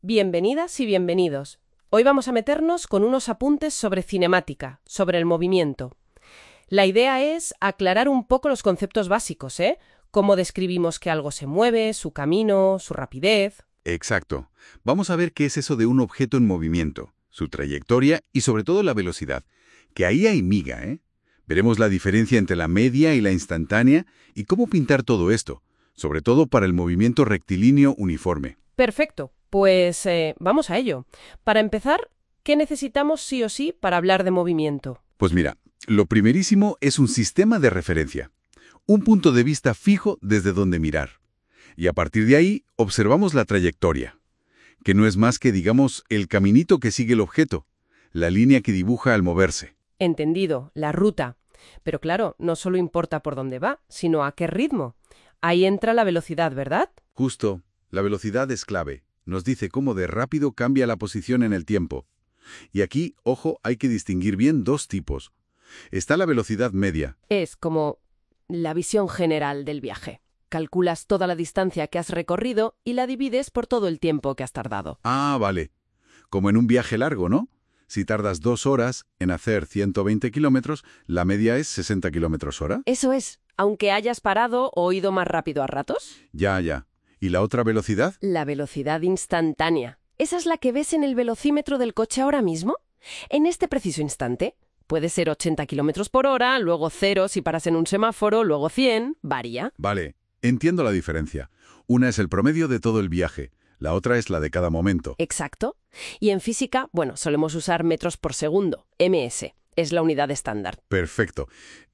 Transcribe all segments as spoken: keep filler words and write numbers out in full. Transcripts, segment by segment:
Bienvenidas y bienvenidos. Hoy vamos a meternos con unos apuntes sobre cinemática, sobre el movimiento. La idea es aclarar un poco los conceptos básicos, ¿eh? Cómo describimos que algo se mueve, su camino, su rapidez. Exacto. Vamos a ver qué es eso de un objeto en movimiento, su trayectoria y sobre todo la velocidad. Que ahí hay miga, ¿eh? Veremos la diferencia entre la media y la instantánea y cómo pintar todo esto, sobre todo para el movimiento rectilíneo uniforme. Perfecto. Pues eh, vamos a ello. Para empezar, ¿qué necesitamos sí o sí para hablar de movimiento? Pues mira, lo primerísimo es un sistema de referencia, un punto de vista fijo desde donde mirar. Y a partir de ahí, observamos la trayectoria, que no es más que, digamos, el caminito que sigue el objeto, la línea que dibuja al moverse. Entendido, la ruta. Pero claro, no solo importa por dónde va, sino a qué ritmo. Ahí entra la velocidad, ¿verdad? Justo, la velocidad es clave. Nos dice cómo de rápido cambia la posición en el tiempo. Y aquí, ojo, hay que distinguir bien dos tipos. Está la velocidad media. Es como la visión general del viaje. Calculas toda la distancia que has recorrido y la divides por todo el tiempo que has tardado. Ah, vale. Como en un viaje largo, ¿no? Si tardas dos horas en hacer ciento veinte kilómetros, la media es sesenta kilómetros hora. Eso es, aunque hayas parado o ido más rápido a ratos. Ya, ya. ¿Y la otra velocidad? La velocidad instantánea. ¿Esa es la que ves en el velocímetro del coche ahora mismo? En este preciso instante. Puede ser ochenta kilómetros por hora, luego cero si paras en un semáforo, luego cien, varía. Vale, entiendo la diferencia. Una es el promedio de todo el viaje, la otra es la de cada momento. Exacto. Y en física, bueno, solemos usar metros por segundo, eme ese. Es la unidad estándar. Perfecto.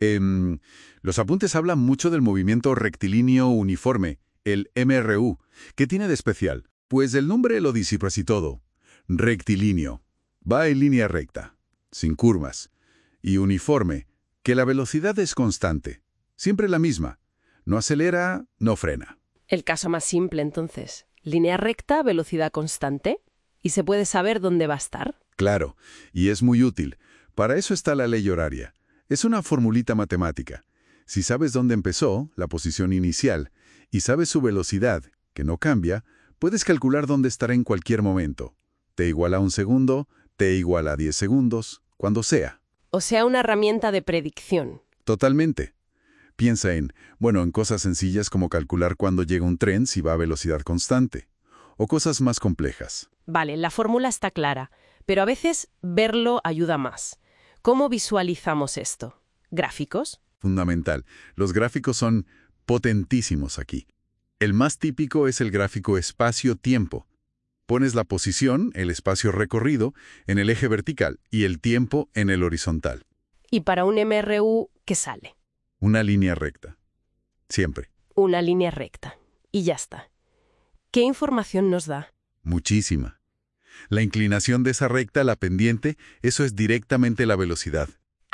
Em, los apuntes hablan mucho del movimiento rectilíneo uniforme, el eme erre u. ¿Qué tiene de especial? Pues el nombre lo dice casi todo. Rectilíneo. Va en línea recta, sin curvas. Y uniforme, que la velocidad es constante. Siempre la misma. No acelera, no frena. El caso más simple, entonces. Línea recta, velocidad constante. ¿Y se puede saber dónde va a estar? Claro, y es muy útil. Para eso está la ley horaria. Es una formulita matemática. Si sabes dónde empezó, la posición inicial, y sabes su velocidad, que no cambia, puedes calcular dónde estará en cualquier momento. T igual a un segundo, T igual a diez segundos, cuando sea. O sea, una herramienta de predicción. Totalmente. Piensa en, bueno, en cosas sencillas como calcular cuándo llega un tren si va a velocidad constante. O cosas más complejas. Vale, la fórmula está clara, pero a veces verlo ayuda más. ¿Cómo visualizamos esto? ¿Gráficos? Fundamental. Los gráficos son potentísimos aquí. El más típico es el gráfico espacio-tiempo. Pones la posición, el espacio recorrido, en el eje vertical y el tiempo en el horizontal. ¿Y para un eme erre u qué sale? Una línea recta. Siempre. Una línea recta. Y ya está. ¿Qué información nos da? Muchísima. La inclinación de esa recta, la pendiente, eso es directamente la velocidad.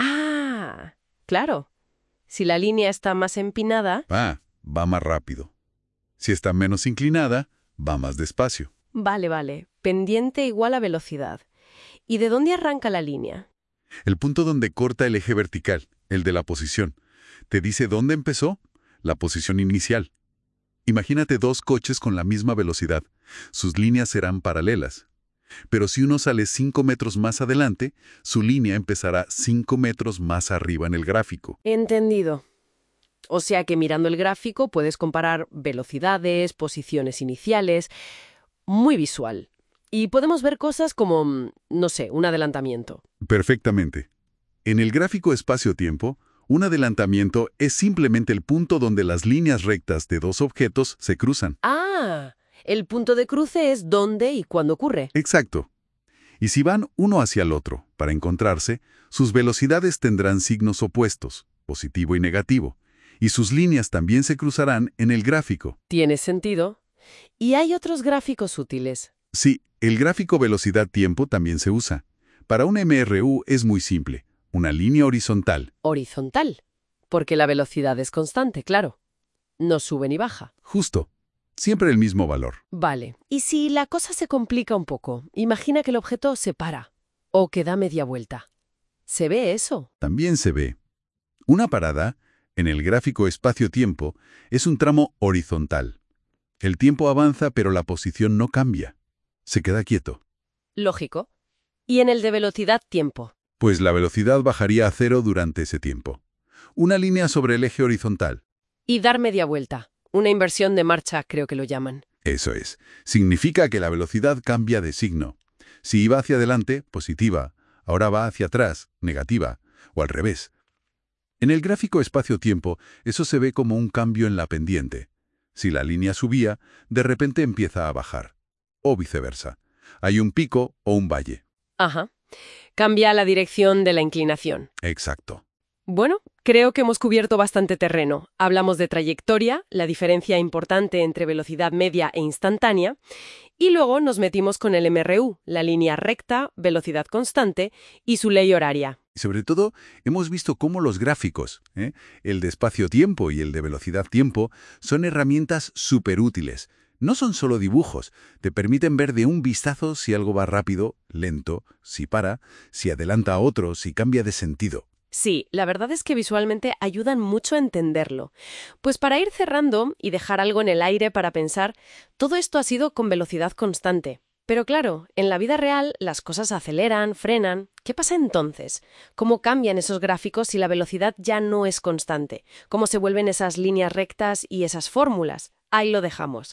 Ah, claro. Si la línea está más empinada... Ah, va más rápido. Si está menos inclinada, va más despacio. Vale, vale. Pendiente igual a velocidad. ¿Y de dónde arranca la línea? El punto donde corta el eje vertical, el de la posición, te dice dónde empezó, la posición inicial. Imagínate dos coches con la misma velocidad. Sus líneas serán paralelas. Pero si uno sale cinco metros más adelante, su línea empezará cinco metros más arriba en el gráfico. Entendido. O sea que mirando el gráfico puedes comparar velocidades, posiciones iniciales... Muy visual. Y podemos ver cosas como, no sé, un adelantamiento. Perfectamente. En el gráfico espacio-tiempo, un adelantamiento es simplemente el punto donde las líneas rectas de dos objetos se cruzan. Ah, el punto de cruce es dónde y cuándo ocurre. Exacto. Y si van uno hacia el otro para encontrarse, sus velocidades tendrán signos opuestos, positivo y negativo, y sus líneas también se cruzarán en el gráfico. Tiene sentido. ¿Y hay otros gráficos útiles? Sí, el gráfico velocidad-tiempo también se usa. Para un eme erre u es muy simple, una línea horizontal. Horizontal, porque la velocidad es constante, claro. No sube ni baja. Justo. Siempre el mismo valor. Vale. ¿Y si la cosa se complica un poco? Imagina que el objeto se para o que da media vuelta. ¿Se ve eso? También se ve. Una parada, en el gráfico espacio-tiempo, es un tramo horizontal. El tiempo avanza, pero la posición no cambia. Se queda quieto. Lógico. ¿Y en el de velocidad-tiempo? Pues la velocidad bajaría a cero durante ese tiempo. Una línea sobre el eje horizontal. Y dar media vuelta. Una inversión de marcha, creo que lo llaman. Eso es. Significa que la velocidad cambia de signo. Si iba hacia adelante, positiva, ahora va hacia atrás, negativa, o al revés. En el gráfico espacio-tiempo, eso se ve como un cambio en la pendiente. Si la línea subía, de repente empieza a bajar. O viceversa. Hay un pico o un valle. Ajá. Cambia la dirección de la inclinación. Exacto. Bueno, creo que hemos cubierto bastante terreno. Hablamos de trayectoria, la diferencia importante entre velocidad media e instantánea, y luego nos metimos con el M R U, la línea recta, velocidad constante, y su ley horaria. Y sobre todo, hemos visto cómo los gráficos, ¿eh? el de espacio-tiempo y el de velocidad-tiempo, son herramientas súper útiles. No son solo dibujos, te permiten ver de un vistazo si algo va rápido, lento, si para, si adelanta a otro, si cambia de sentido. Sí, la verdad es que visualmente ayudan mucho a entenderlo. Pues para ir cerrando y dejar algo en el aire para pensar, todo esto ha sido con velocidad constante. Pero claro, en la vida real las cosas aceleran, frenan. ¿Qué pasa entonces? ¿Cómo cambian esos gráficos si la velocidad ya no es constante? ¿Cómo se vuelven esas líneas rectas y esas fórmulas? Ahí lo dejamos.